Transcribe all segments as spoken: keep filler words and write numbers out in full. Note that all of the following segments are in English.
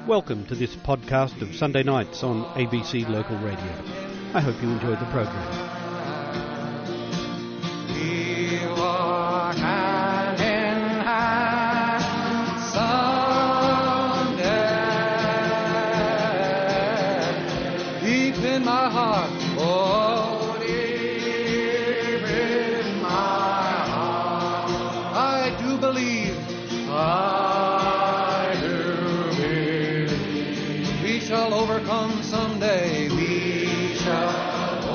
Welcome to this podcast of Sunday nights on A B C Local Radio. I hope you enjoy the program. We walk hand in hand someday. Deep in my heart, oh, deep in my heart, I do believe, I do believe, we shall overcome someday. We shall.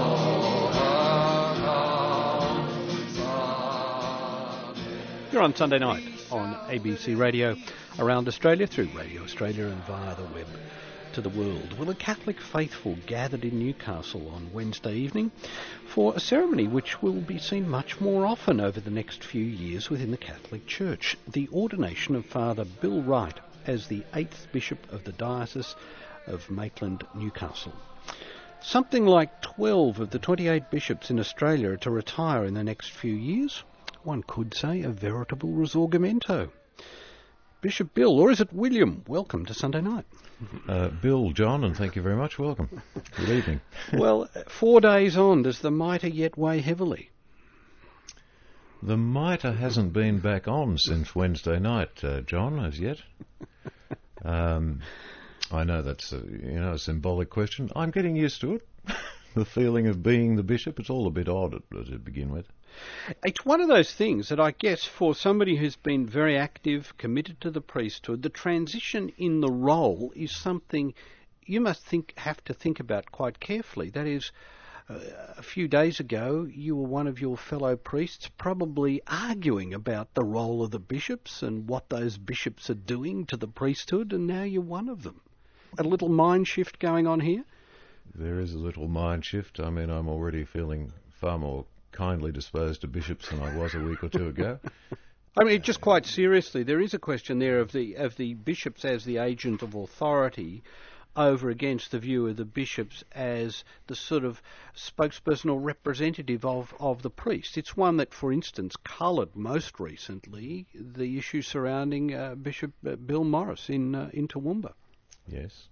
You're on Sunday night on A B C Radio around Australia, through Radio Australia and via the web to the world. Well, the Catholic faithful gathered in Newcastle on Wednesday evening for a ceremony which will be seen much more often over the next few years within the Catholic Church, the ordination of Father Bill Wright as the eighth Bishop of the Diocese of Maitland, Newcastle. Something like twelve of the twenty-eight bishops in Australia are to retire in the next few years. One could say a veritable risorgimento. Bishop Bill, or is it William? Welcome to Sunday night. Uh, Bill, John, and thank you very much. Welcome. Good evening. Well, four days on, does the mitre yet weigh heavily? The mitre hasn't been back on since Wednesday night, uh, John, as yet. Um, I know that's a, you know, a symbolic question. I'm getting used to it. The feeling of being the bishop, it's all a bit odd to begin with. It's one of those things that I guess for somebody who's been very active, committed to the priesthood, the transition in the role is something you must think have to think about quite carefully. That is, uh, a few days ago you were one of your fellow priests probably arguing about the role of the bishops and what those bishops are doing to the priesthood, and now you're one of them. A little mind shift going on here? There is a little mind shift. I mean, I'm already feeling far more kindly disposed to bishops than I was a week or two ago. I mean, just quite seriously, there is a question there of the of the bishops as the agent of authority over against the view of the bishops as the sort of spokesperson or representative of, of the priest. It's one that, for instance, coloured most recently the issue surrounding uh, Bishop uh, Bill Morris in uh, in Toowoomba. Yes.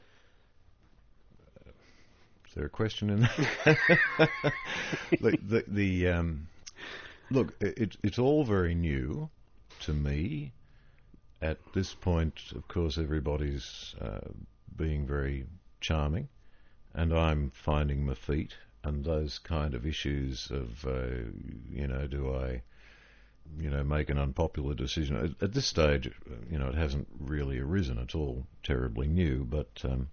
Is there a question in that? the, the, the, um, look, it, it's all very new to me. At this point, of course, everybody's uh, being very charming, and I'm finding my feet, and those kind of issues of, uh, you know, do I, you know, make an unpopular decision? At, at this stage, you know, it hasn't really arisen. It's all terribly new, but... Um,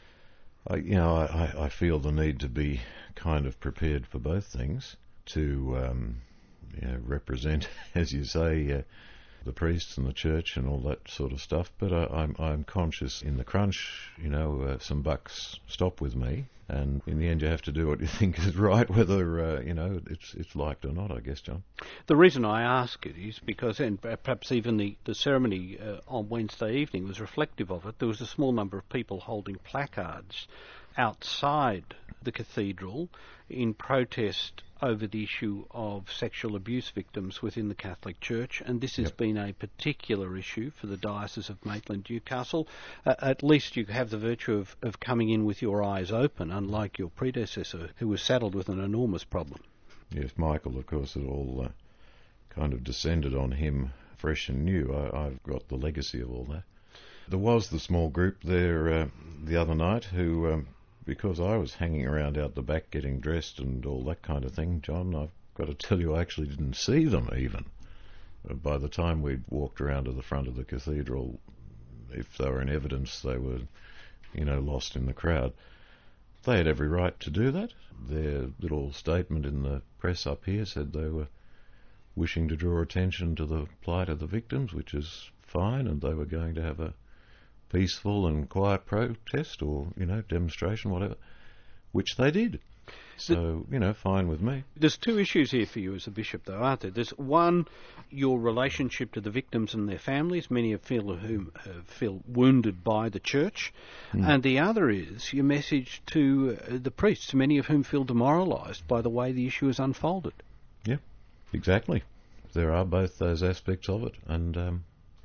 I, you know, I, I feel the need to be kind of prepared for both things, to um, you know, represent, as you say, uh, the priests and the church and all that sort of stuff. But I, I'm I'm conscious in the crunch, you know, uh, some bucks stop with me, and in the end you have to do what you think is right, whether uh, you know it's it's liked or not, I guess, John. The reason I ask it is because, and perhaps even the, the ceremony uh, on Wednesday evening was reflective of it, there was a small number of people holding placards outside the cathedral in protest over the issue of sexual abuse victims within the Catholic Church, and this has yep. been a particular issue for the Diocese of Maitland, Newcastle. Uh, at least you have the virtue of, of coming in with your eyes open, unlike your predecessor, who was saddled with an enormous problem. Yes, Michael, of course, it all uh, kind of descended on him fresh and new. I, I've got the legacy of all that. There was the small group there uh, the other night who... Um, because I was hanging around out the back getting dressed and all that kind of thing, John, I've got to tell you I actually didn't see them even. By the time we'd walked around to the front of the cathedral, if they were in evidence, they were, you know, lost in the crowd. They had every right to do that. Their little statement in the press up here said they were wishing to draw attention to the plight of the victims, which is fine, and they were going to have a peaceful and quiet protest or, you know, demonstration, whatever, which they did. So, you know, fine with me. There's two issues here for you as a bishop, though, aren't there? There's one, your relationship to the victims and their families, many of feel whom uh, feel wounded by the church, mm. and the other is your message to uh, the priests, many of whom feel demoralised by the way the issue is unfolded. Yeah, exactly. There are both those aspects of it, and um,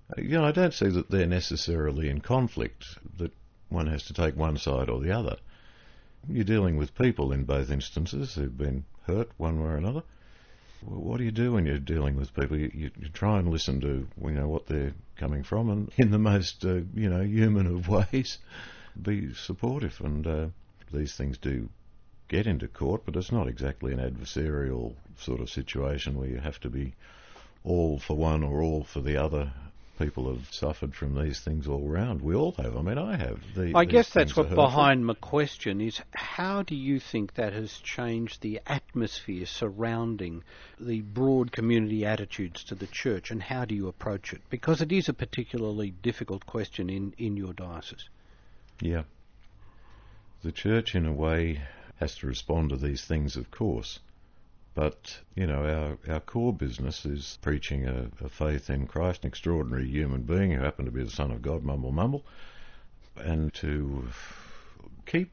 You know, I don't see that they're necessarily in conflict, that one has to take one side or the other. You're dealing with people in both instances who've been hurt one way or another. Well, what do you do when you're dealing with people? You, you, you try and listen to, you know, what they're coming from, and in the most, uh, you know, human of ways, be supportive. And uh, these things do get into court, but it's not exactly an adversarial sort of situation where you have to be all for one or all for the other. People have suffered from these things all round. We all have. I mean, I have. The, I guess that's what hurtful. behind my question is, how do you think that has changed the atmosphere surrounding the broad community attitudes to the church, and how do you approach it? Because it is a particularly difficult question in, in your diocese. Yeah. The church, in a way, has to respond to these things, of course. But, you know, our, our core business is preaching a, a faith in Christ, an extraordinary human being who happened to be the Son of God, mumble, mumble, and to keep...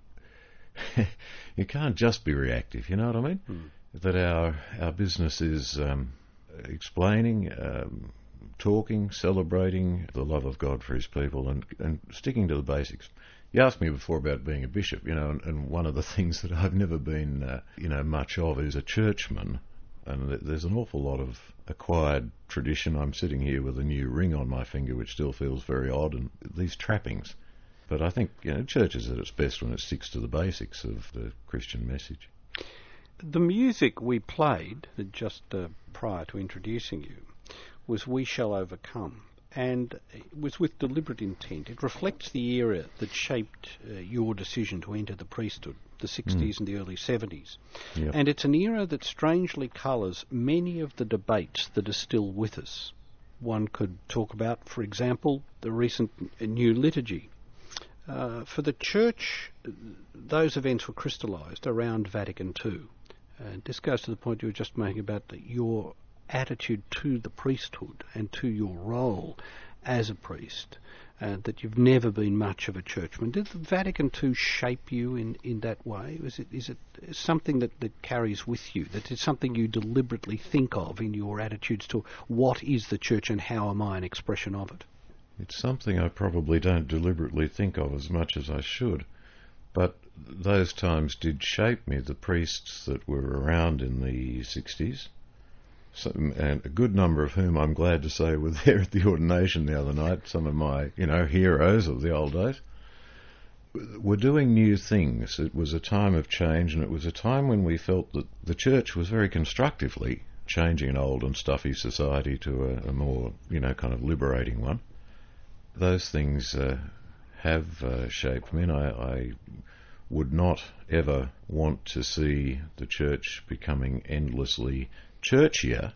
you can't just be reactive, you know what I mean? Mm. That our, our business is um, explaining, um, talking, celebrating the love of God for his people, and, and sticking to the basics. You asked me before about being a bishop, you know, and, and one of the things that I've never been, uh, you know, much of is a churchman. And th- there's an awful lot of acquired tradition. I'm sitting here with a new ring on my finger, which still feels very odd, and these trappings. But I think, you know, church is at its best when it sticks to the basics of the Christian message. The music we played, just uh, prior to introducing you, was We Shall Overcome. And it was with deliberate intent. It reflects the era that shaped uh, your decision to enter the priesthood, the sixties mm. and the early seventies. Yep. And it's an era that strangely colours many of the debates that are still with us. One could talk about, for example, the recent new liturgy. Uh, for the Church, those events were crystallised around Vatican Two. And this goes to the point you were just making about the, your attitude to the priesthood and to your role as a priest, uh, that you've never been much of a churchman. Did the Vatican Two shape you in, in that way? Is it is it something that, that carries with you, that is something you deliberately think of in your attitudes to what is the church and how am I an expression of it? It's something I probably don't deliberately think of as much as I should, but those times did shape me. The priests that were around in the sixties, Some, and a good number of whom I'm glad to say were there at the ordination the other night, some of my, you know, heroes of the old days, were doing new things. It was a time of change, and it was a time when we felt that the church was very constructively changing an old and stuffy society to a, a more, you know, kind of liberating one. Those things uh, have uh, shaped me, and I, I would not ever want to see the church becoming endlessly churchier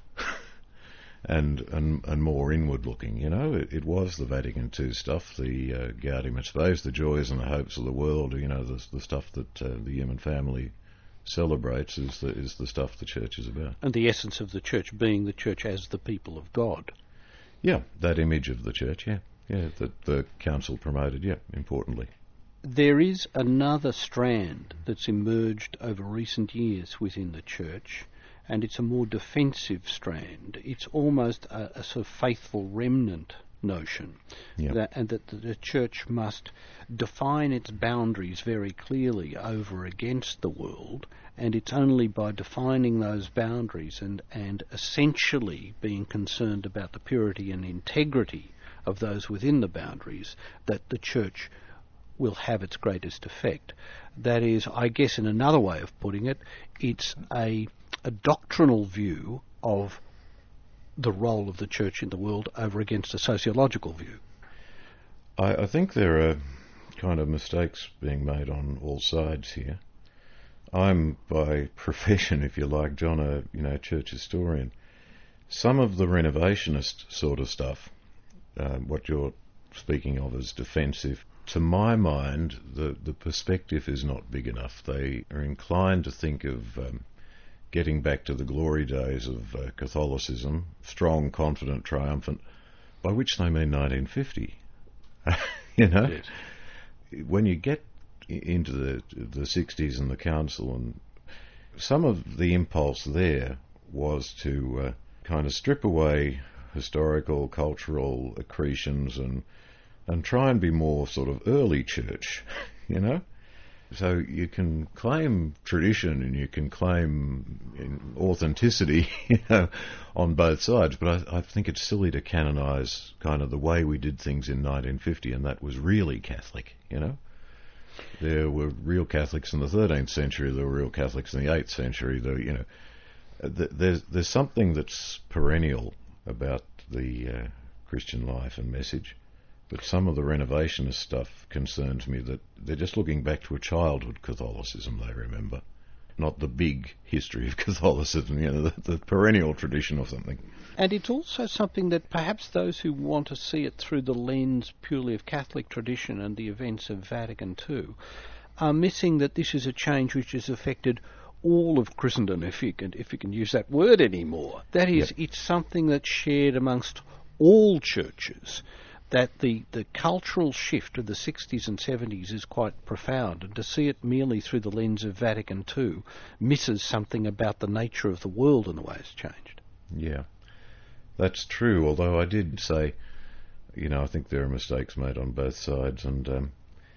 and, and and more inward looking. You know, it, it was the Vatican Two stuff, the uh, Gaudium et Spes, the joys and the hopes of the world. You know, the the stuff that uh, the human family celebrates is the is the stuff the church is about. And the essence of the church being the church as the people of God. Yeah, that image of the church. Yeah, yeah, that the council promoted. Yeah, importantly. There is another strand that's emerged over recent years within the church, and it's a more defensive strand. It's almost a, a sort of faithful remnant notion, yep. that, and that the church must define its boundaries very clearly over against the world, and it's only by defining those boundaries and, and essentially being concerned about the purity and integrity of those within the boundaries that the church will have its greatest effect. That is, I guess in another way of putting it, it's a a doctrinal view of the role of the church in the world over against a sociological view. I, I think there are kind of mistakes being made on all sides here. I'm, by profession, if you like, John, a you know church historian. Some of the renovationist sort of stuff, uh, what you're speaking of as defensive, to my mind, the, the perspective is not big enough. They are inclined to think of um, getting back to the glory days of uh, Catholicism, strong, confident, triumphant, by which they mean nineteen fifty. you know, yes. When you get into the the sixties and the council, and some of the impulse there was to uh, kind of strip away historical, cultural accretions and and try and be more sort of early church, you know? So you can claim tradition and you can claim authenticity, you know, on both sides, but I, I think it's silly to canonise kind of the way we did things in nineteen fifty, and that was really Catholic, you know? There were real Catholics in the thirteenth century, there were real Catholics in the eighth century, there, you know. There's, there's something that's perennial about the uh, Christian life and message. But some of the renovationist stuff concerns me that they're just looking back to a childhood Catholicism they remember, not the big history of Catholicism, you know, the, the perennial tradition of something. And it's also something that perhaps those who want to see it through the lens purely of Catholic tradition and the events of Vatican Two are missing, that this is a change which has affected all of Christendom, if you can, if you can use that word anymore. That is, yep. It's something that's shared amongst all churches. That the, the cultural shift of the sixties and seventies is quite profound, and to see it merely through the lens of Vatican Two misses something about the nature of the world and the way it's changed. Yeah, that's true, although I did say, you know, I think there are mistakes made on both sides, and um,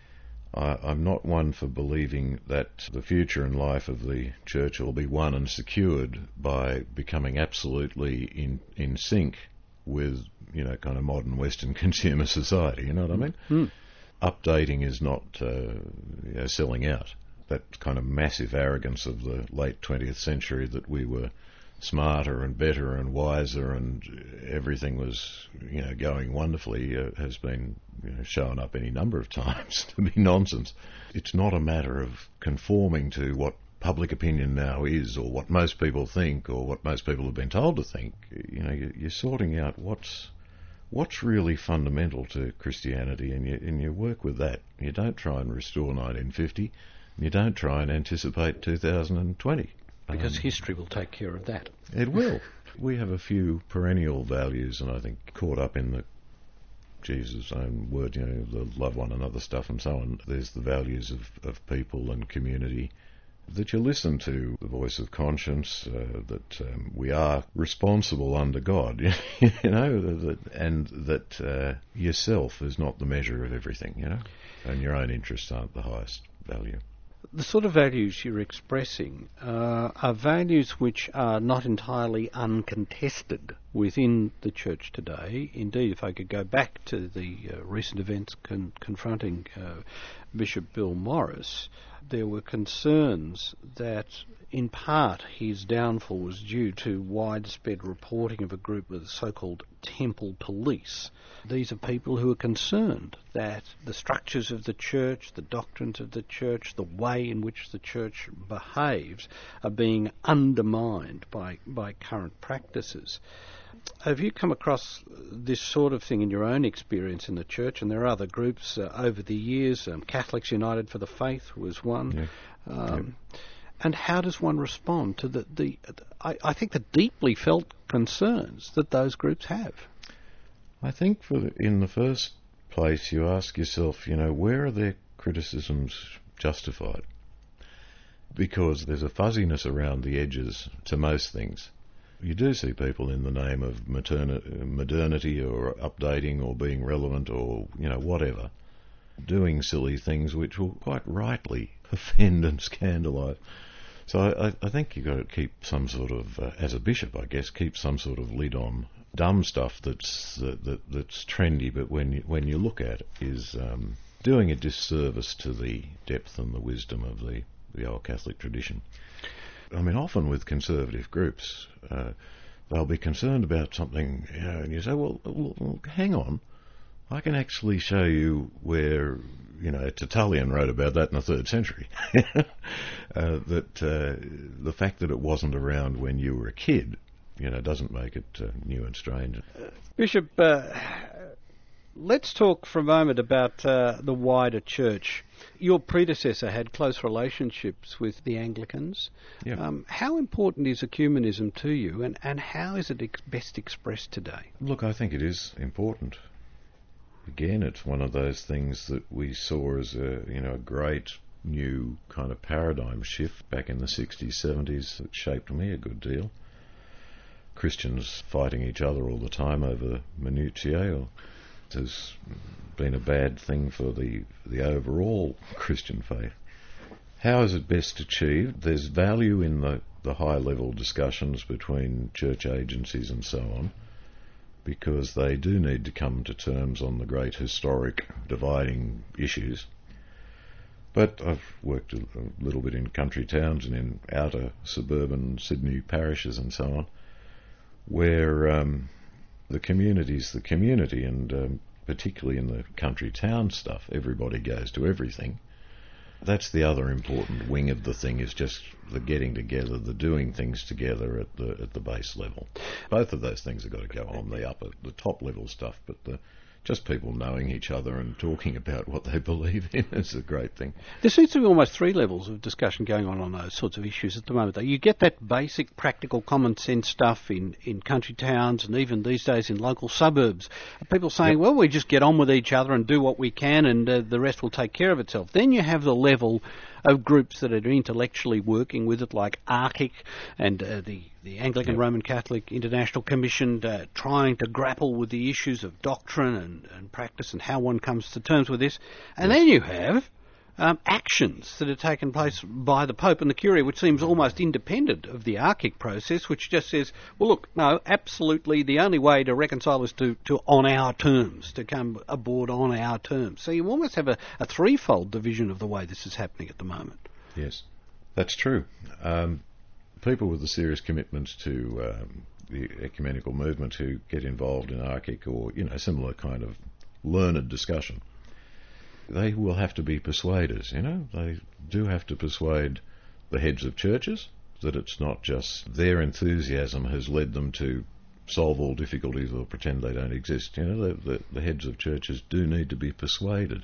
I, I'm not one for believing that the future and life of the church will be won and secured by becoming absolutely in, in sync with, you know, kind of modern Western consumer society, you know what I mean? Mm. Updating is not uh, you know, selling out. That kind of massive arrogance of the late twentieth century that we were smarter and better and wiser and everything was, you know, going wonderfully uh, has been, you know, shown up any number of times to be nonsense. It's not a matter of conforming to what public opinion now is, or what most people think, or what most people have been told to think. You know, you're sorting out what's what's really fundamental to Christianity, and you and you work with that. You don't try and restore nineteen fifty, and you don't try and anticipate two thousand twenty. Because um, history will take care of that. It will. We have a few perennial values, and I think caught up in the Jesus' own word, you know, the love one another stuff and so on. There's the values of, of people and community, that you listen to the voice of conscience, uh, that um, we are responsible under God, you know, that, and that uh, yourself is not the measure of everything, you know, and your own interests aren't the highest value. The sort of values you're expressing uh, are values which are not entirely uncontested within the church today. Indeed, if I could go back to the uh, recent events con- confronting uh, Bishop Bill Morris, there were concerns that in part his downfall was due to widespread reporting of a group of the so-called temple police. These are people who are concerned that the structures of the church, the doctrines of the church, the way in which the church behaves are being undermined by, by current practices. Have you come across this sort of thing in your own experience in the church? And there are other groups uh, over the years. Um, Catholics United for the Faith was one. Yeah. Um, yeah. And how does one respond to the, the I, I think, the deeply felt concerns that those groups have? I think for the, in the first place you ask yourself, you know, where are their criticisms justified? Because there's a fuzziness around the edges to most things. You do see people in the name of materni- modernity or updating or being relevant or, you know, whatever, doing silly things which will quite rightly offend and scandalise. So I, I think you've got to keep some sort of, uh, as a bishop, I guess, keep some sort of lid on dumb stuff that's that, that that's trendy, but when you, when you look at it, is um, doing a disservice to the depth and the wisdom of the, the old Catholic tradition. I mean, often with conservative groups, uh, they'll be concerned about something, you know, and you say, well, well, hang on, I can actually show you where, you know, Tertullian wrote about that in the third century. uh, that uh, the fact that it wasn't around when you were a kid, you know, doesn't make it uh, new and strange. Uh, Bishop, uh, let's talk for a moment about uh, the wider church. Your predecessor had close relationships with the Anglicans. Yeah. Um, how important is ecumenism to you, and, and how is it ex- best expressed today? Look, I think it is important. Again, it's one of those things that we saw as a, you know, a great new kind of paradigm shift back in the sixties, seventies that shaped me a good deal. Christians fighting each other all the time over minutiae, or has been a bad thing for the, the overall Christian faith. How is it best achieved? There's value in the, the high-level discussions between church agencies and so on, because they do need to come to terms on the great historic dividing issues. But I've worked a, a little bit in country towns and in outer suburban Sydney parishes and so on, where um, the community's the community, and um, particularly in the country town stuff, everybody goes to everything. That's the other important wing of the thing, is just the getting together, the doing things together at the at the base level. Both of those things have got to go on, the upper, the top level stuff, but the just people knowing each other and talking about what they believe in is a great thing. There seems to be almost three levels of discussion going on on those sorts of issues at the moment, though. You get that basic, practical, common sense stuff in, in country towns and even these days in local suburbs. People saying, yep. well, we just get on with each other and do what we can and uh, the rest will take care of itself. Then you have the level of groups that are intellectually working with it, like ARCIC and uh, the, the Anglican yep. Roman Catholic International Commission, uh, trying to grapple with the issues of doctrine and, and practice and how one comes to terms with this. And yes. then you have um, actions that are taken place by the Pope and the Curia, which seems almost independent of the ARCIC process, which just says, well, look, no, absolutely, the only way to reconcile is to, to on our terms, to come aboard on our terms. So you almost have a, a threefold division of the way this is happening at the moment. Yes, that's true. Um, people with the serious commitments to um, the ecumenical movement who get involved in ARCIC or, you know, similar kind of learned discussion, they will have to be persuaders, you know. They do have to persuade the heads of churches that it's not just their enthusiasm has led them to solve all difficulties or pretend they don't exist. You know, the, the, the heads of churches do need to be persuaded.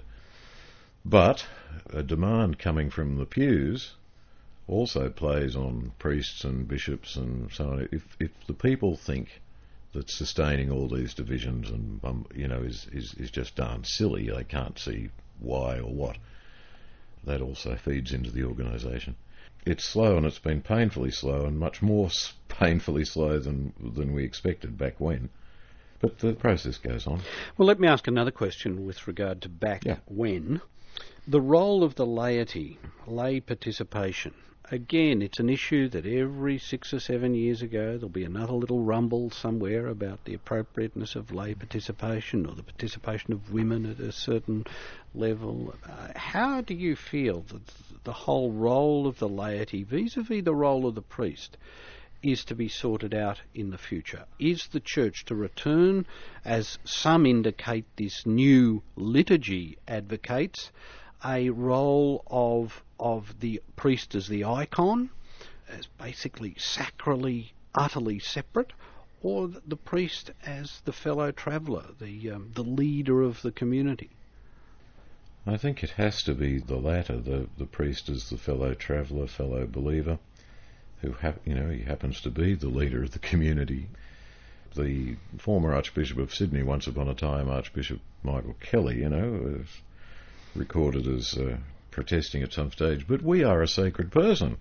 But a demand coming from the pews also plays on priests and bishops and so on. If, if the people think that sustaining all these divisions and um, you know is, is, is just darn silly, they can't see why or what, that also feeds into the organisation. It's slow, and it's been painfully slow, and much more painfully slow than than we expected back when. But the process goes on. Well, let me ask another question with regard to back yeah. when. The role of the laity, lay participation. Again, it's an issue that every six or seven years ago there'll be another little rumble somewhere about the appropriateness of lay participation or the participation of women at a certain level. Uh, how do you feel that the whole role of the laity vis-a-vis the role of the priest is to be sorted out in the future? Is the church to return, as some indicate this new liturgy advocates, a role of of the priest as the icon, as basically sacrally, utterly separate, or the priest as the fellow traveller, the um, the leader of the community? I think it has to be the latter. The the priest as the fellow traveller, fellow believer, who hap- you know he happens to be the leader of the community. The former Archbishop of Sydney, once upon a time Archbishop Michael Kelly, you know, was recorded as uh, protesting at some stage, but we are a sacred person.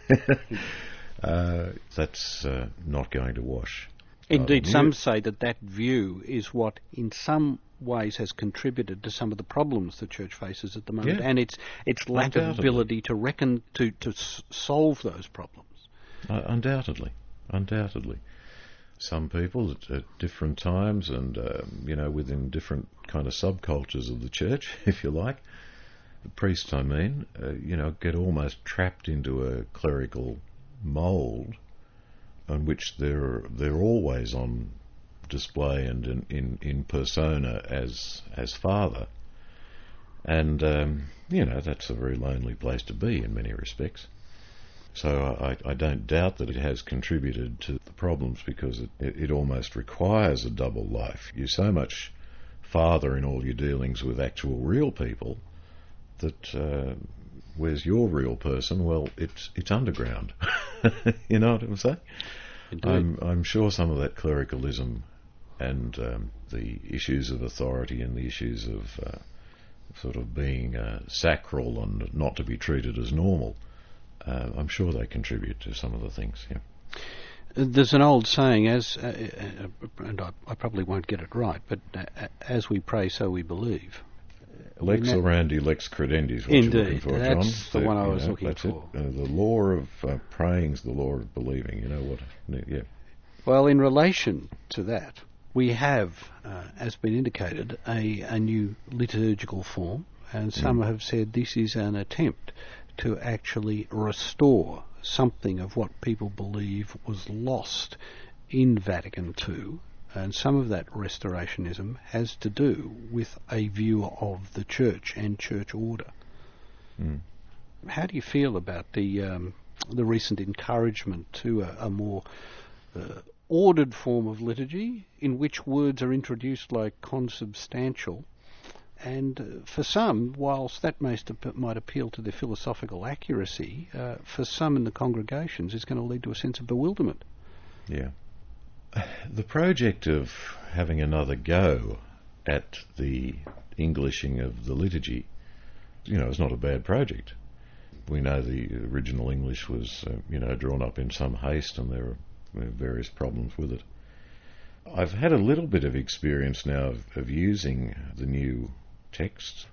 uh, that's uh, not going to wash. Indeed, uh, some say that that view is what in some ways has contributed to some of the problems the church faces at the moment, yeah. and its its lack of ability to reckon to, to s- solve those problems. Uh, undoubtedly, undoubtedly. Some people at, at different times and, um, you know, within different kind of subcultures of the church, if you like, the priests, I mean, uh, you know, get almost trapped into a clerical mould on which they're they're always on display and in, in, in persona as as father. And, um, you know, that's a very lonely place to be in many respects. So I, I don't doubt that it has contributed to the problems, because it, it, it almost requires a double life. You're so much father in all your dealings with actual real people that uh, where's your real person? Well, it's it's underground. You know what I'm saying? I'm, I'm sure some of that clericalism and um, the issues of authority and the issues of uh, sort of being uh, sacral and not to be treated as normal, Uh, I'm sure they contribute to some of the things, yeah. There's an old saying, as uh, uh, and I, I probably won't get it right, but uh, as we pray, so we believe. Lex that, orandi, lex credendi is what indeed, you're looking for, John. that's the so, one I was know, looking that's for. It. Uh, the law of uh, praying is the law of believing. You know what? Yeah. Well, in relation to that, we have, uh, as been indicated, a, a new liturgical form, and some mm. have said this is an attempt to actually restore something of what people believe was lost in Vatican two, and some of that restorationism has to do with a view of the church and church order. Mm. How do you feel about the um, the recent encouragement to a, a more uh, ordered form of liturgy in which words are introduced like consubstantial? And uh, for some, whilst that may st- might appeal to their philosophical accuracy, uh, for some in the congregations it's going to lead to a sense of bewilderment. Yeah. The project of having another go at the Englishing of the liturgy, you know, is not a bad project. We know the original English was, uh, you know, drawn up in some haste, and there are various problems with it. I've had a little bit of experience now of, of using the new text.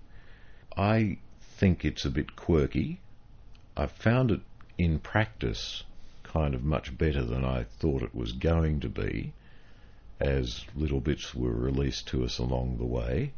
I think it's a bit quirky. I've found it in practice kind of much better than I thought it was going to be, as little bits were released to us along the way.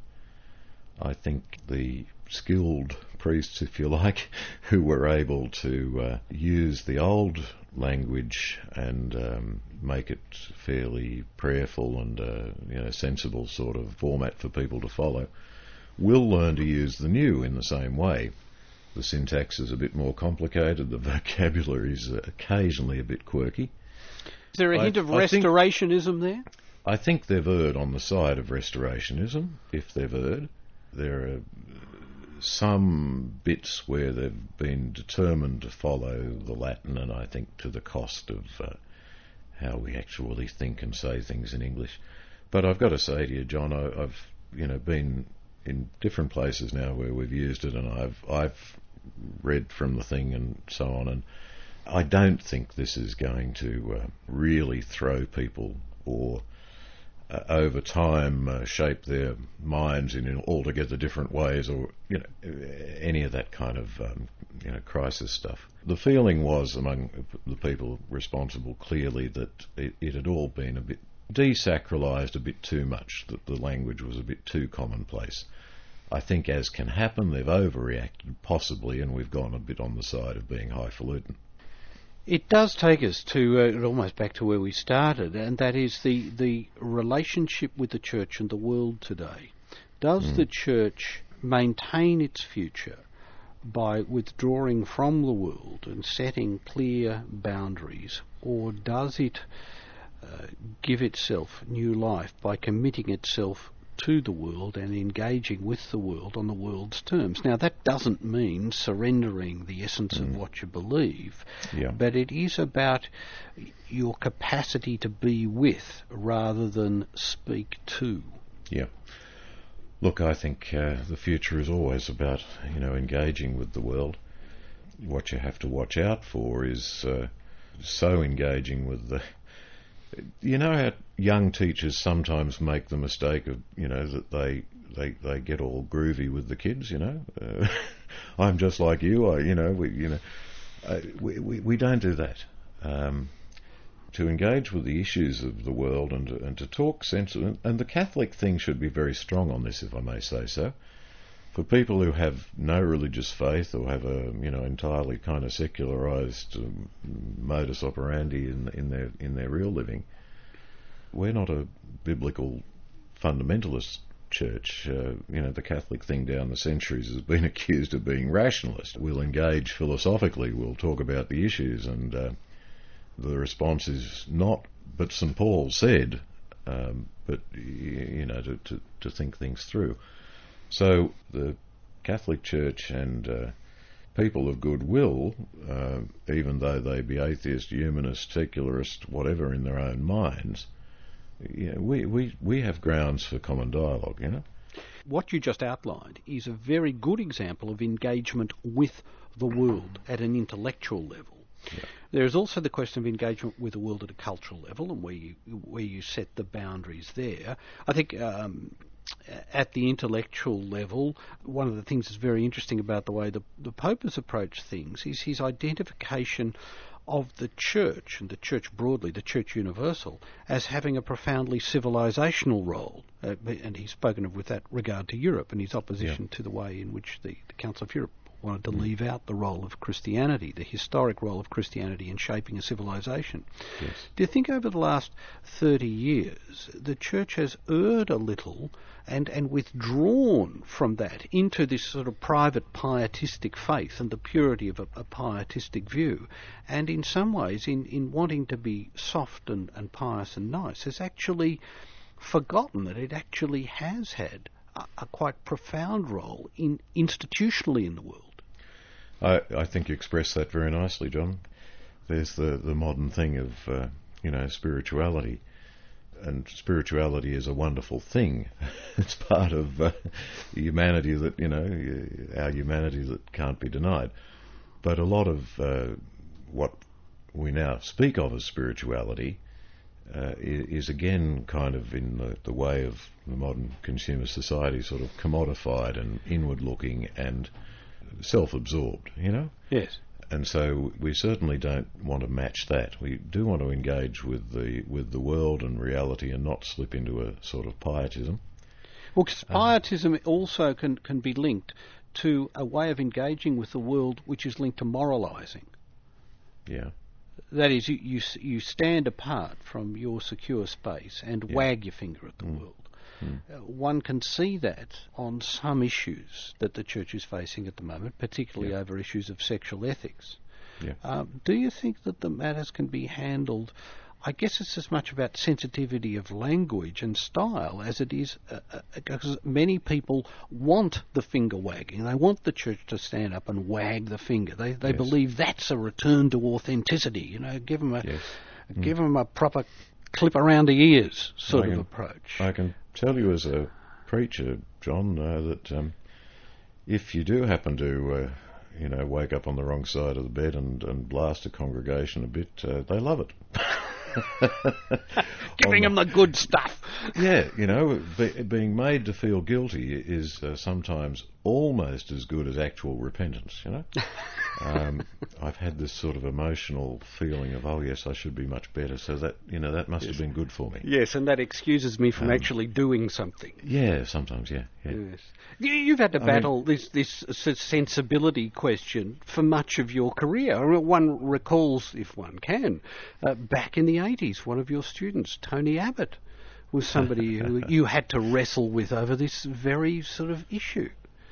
I think the skilled priests, if you like, who were able to uh, use the old language and um, make it fairly prayerful and uh, you know, sensible sort of format for people to follow, will learn to use the new in the same way. The syntax is a bit more complicated, the vocabulary is occasionally a bit quirky. Is there a I, hint of I restorationism think, there? I think they've erred on the side of restorationism, if they've erred. There are some bits where they've been determined to follow the Latin, and I think to the cost of uh, how we actually think and say things in English. But I've got to say to you, John, I, I've you know been in different places now where we've used it, and I've I've read from the thing and so on, and I don't think this is going to uh, really throw people or uh, over time uh, shape their minds in altogether different ways, or you know any of that kind of um, you know crisis stuff. The feeling was among the people responsible clearly that it, it had all been a bit desacralised a bit too much, that the language was a bit too commonplace. I think, as can happen, they've overreacted possibly, and we've gone a bit on the side of being highfalutin. It does take us to uh, almost back to where we started, and that is the, the relationship with the church and the world today. Does mm. the church maintain its future by withdrawing from the world and setting clear boundaries, or does it uh, give itself new life by committing itself to the world and engaging with the world on the world's terms? Now, that doesn't mean surrendering the essence mm. of what you believe, yeah. but it is about your capacity to be with rather than speak to. Yeah. Look, I think uh, the future is always about, you know, engaging with the world. What you have to watch out for is uh, so engaging with the... You know how young teachers sometimes make the mistake of, you know, that they they, they get all groovy with the kids, you know. Uh, I'm just like you, I, you know, we, you know, uh, we, we we don't do that. Um, to engage with the issues of the world and to, and to talk sense, and, and the Catholic thing should be very strong on this, if I may say so. For people who have no religious faith or have a, you know, entirely kind of secularized um, modus operandi in in their in their real living, we're not a biblical fundamentalist church. Uh, you know, the Catholic thing down the centuries has been accused of being rationalist. We'll engage philosophically. We'll talk about the issues, and uh, the response is not, but Saint Paul said, um, but you know, to, to to think things through. So the Catholic Church and uh, people of goodwill, uh, even though they be atheist, humanist, secularist, whatever in their own minds, you know, we, we, we have grounds for common dialogue, you know. What you just outlined is a very good example of engagement with the world at an intellectual level. Yeah. There is also the question of engagement with the world at a cultural level, and where you where you set the boundaries there. I think um, at the intellectual level, one of the things that's very interesting about the way the, the Pope has approached things is his identification of the Church, and the Church broadly, the Church Universal, as having a profoundly civilizational role. Uh, and he's spoken of with that regard to Europe and his opposition Yeah. to the way in which the, the Council of Europe wanted to leave out the role of Christianity, the historic role of Christianity in shaping a civilization. Yes. Do you think over the last thirty years the Church has erred a little and, and withdrawn from that into this sort of private pietistic faith and the purity of a, a pietistic view, and in some ways in, in wanting to be soft and, and pious and nice has actually forgotten that it actually has had a, a quite profound role in institutionally in the world? I, I think you expressed that very nicely, John. There's the, the modern thing of, uh, you know, spirituality. And spirituality is a wonderful thing. It's part of uh, humanity that, you know, our humanity that can't be denied. But a lot of uh, what we now speak of as spirituality uh, is, is again kind of in the, the way of the modern consumer society, sort of commodified and inward-looking and self-absorbed, you know? Yes. And so we certainly don't want to match that. We do want to engage with the with the world and reality and not slip into a sort of pietism. Well, 'cause pietism also can, can be linked to a way of engaging with the world which is linked to moralising. Yeah. That is, you, you you stand apart from your secure space and Yeah. wag your finger at the Mm. world. Mm. Uh, one can see that on some issues that the Church is facing at the moment, particularly Yeah. over issues of sexual ethics. Yeah. Um, do you think that the matters can be handled? I guess it's as much about sensitivity of language and style as it is, uh, uh, because many people want the finger wagging. They want the Church to stand up and wag the finger. They they Yes. believe that's a return to authenticity. You know, give them a Yes. give them a proper clip around the ears sort I of can- approach. I can tell you as a preacher, John, uh, that um, if you do happen to, uh, you know, wake up on the wrong side of the bed and, and blast a congregation a bit, uh, they love it. Giving On them the good stuff. Yeah, you know, be, being made to feel guilty is uh, sometimes almost as good as actual repentance, you know. um, I've had this sort of emotional feeling of, oh yes, I should be much better, so that, you know, that must Yes. have been good for me. Yes, and that excuses me from Um, actually doing something. Yeah, sometimes, yeah. yeah. Yes. You, you've had to I battle this this s- sensibility question for much of your career. I mean, one recalls, if one can, uh, back in the eighties, one of your students, Tony Abbott, was somebody who you had to wrestle with over this very sort of issue.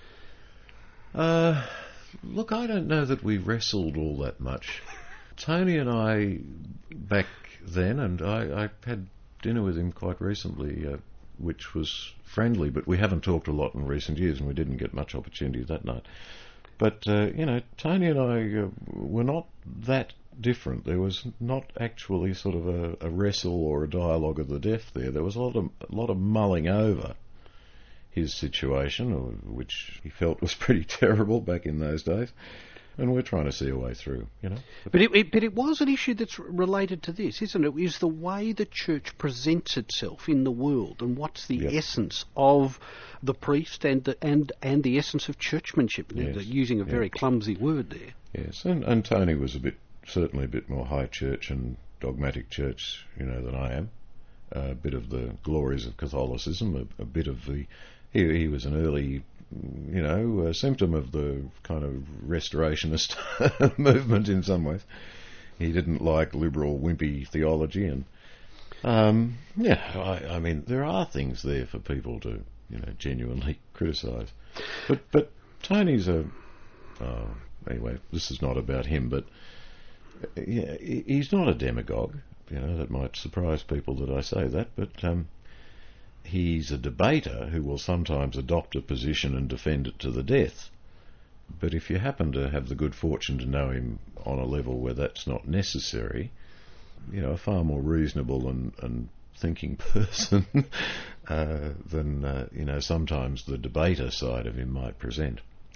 Uh, look, I don't know that we wrestled all that much. Tony and I, back then, and I, I had dinner with him quite recently, uh, which was friendly, but we haven't talked a lot in recent years, and we didn't get much opportunity that night. But, uh, you know, Tony and I uh, were not that different. There was not actually sort of a, a wrestle or a dialogue of the deaf there. There was a lot of, a lot of mulling over his situation, or, which he felt was pretty terrible back in those days, and we're trying to see a way through, you know. But it, it, but it was an issue that's related to this, isn't it? Is the way the Church presents itself in the world, and what's the Yep. essence of the priest and the, and and the essence of churchmanship? Yes. They're using a very Yeah. clumsy word there. Yes, and, and Tony was a bit, certainly a bit more high church and dogmatic church, you know, than I am. A bit of the glories of Catholicism, a, a bit of the... He, he was an early, you know, a symptom of the kind of restorationist movement in some ways. He didn't like liberal, wimpy theology, and um, yeah, I, I mean, there are things there for people to, you know, genuinely criticise. But but Tony's a... Oh, anyway, this is not about him, but uh, yeah, he- he's not a demagogue. You know, that might surprise people that I say that, but um, he's a debater who will sometimes adopt a position and defend it to the death. But if you happen to have the good fortune to know him on a level where that's not necessary, you know, a far more reasonable and, and thinking person uh, than, uh, you know, sometimes the debater side of him might present.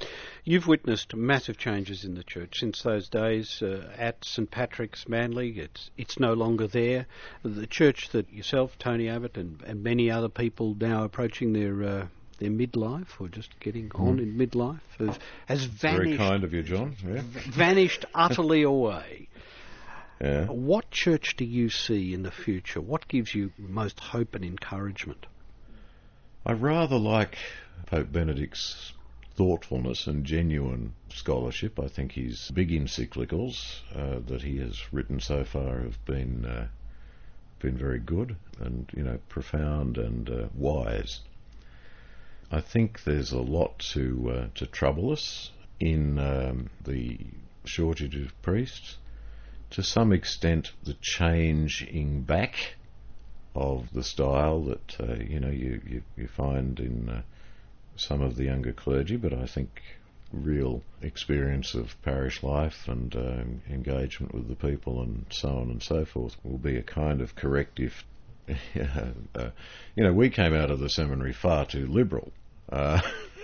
You've witnessed massive changes in the church since those days uh, at St Patrick's, Manly. It's it's no longer there. The church that yourself, Tony Abbott, and, and many other people now approaching their uh, their midlife or just getting mm. on in midlife have, has vanished. Very kind of you, John. Yeah. Vanished utterly away. Yeah. What church do you see in the future? What gives you most hope and encouragement? I rather like Pope Benedict's thoughtfulness and genuine scholarship. I think his big encyclicals uh, that he has written so far have been uh, been very good and, you know, profound and uh, wise. I think there's a lot to uh, to trouble us in um, the shortage of priests. To some extent, the changing back of the style that uh, you know you, you, you find in uh, some of the younger clergy, but I think real experience of parish life and uh, engagement with the people and so on and so forth will be a kind of corrective. uh, you know, we came out of the seminary far too liberal. Uh,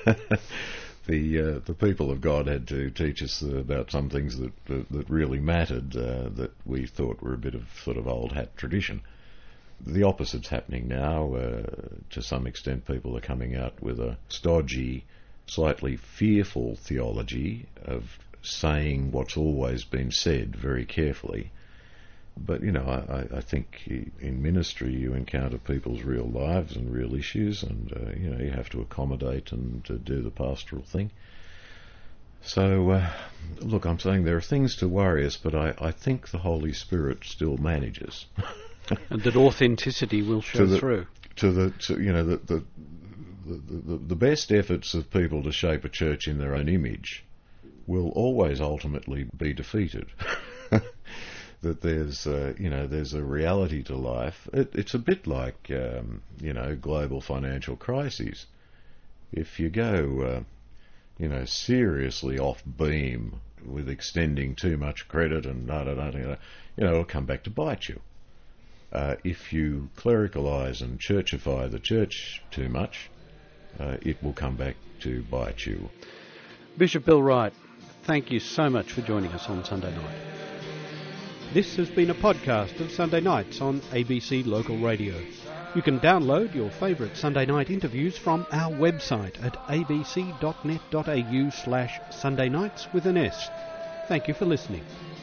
the uh, the people of God had to teach us about some things that that, that really mattered, uh, that we thought were a bit of sort of old hat tradition. The opposite's happening now. Uh, to some extent, people are coming out with a stodgy, slightly fearful theology of saying what's always been said very carefully. But, you know, I, I think in ministry you encounter people's real lives and real issues, and, uh, you know, you have to accommodate and uh, do the pastoral thing. So, uh, look, I'm saying there are things to worry us, but I, I think the Holy Spirit still manages. And that authenticity will show to the, through. To the, to, you know, the, the, the, the best efforts of people to shape a church in their own image will always ultimately be defeated. That there's, uh, you know, there's a reality to life. It, it's a bit like, um, you know, global financial crises. If you go, uh, you know, seriously off beam with extending too much credit and da da da, you know, it'll come back to bite you. Uh, if you clericalise and churchify the church too much, uh, it will come back to bite you. Bishop Bill Wright, thank you so much for joining us on Sunday night. This has been a podcast of Sunday Nights on A B C Local Radio. You can download your favourite Sunday night interviews from our website at abc.net.au slash Sunday Nights with an S. Thank you for listening.